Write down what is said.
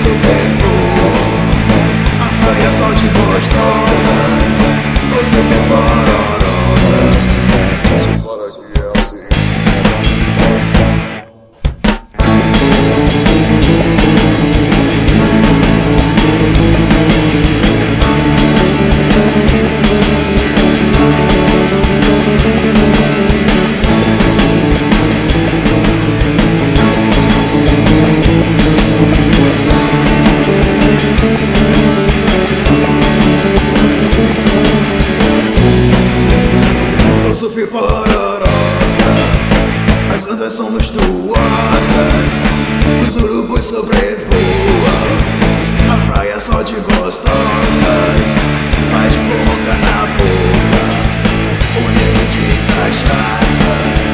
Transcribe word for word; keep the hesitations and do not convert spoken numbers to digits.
sobrevoa a praia só de gostosas. Você me pororosa. Só fora que é assim. Sofri pororosa, as ondas são monstruosas, os urubus sobrevoam a praia só de gostosas, mais boca na boca, olhando de cachaça.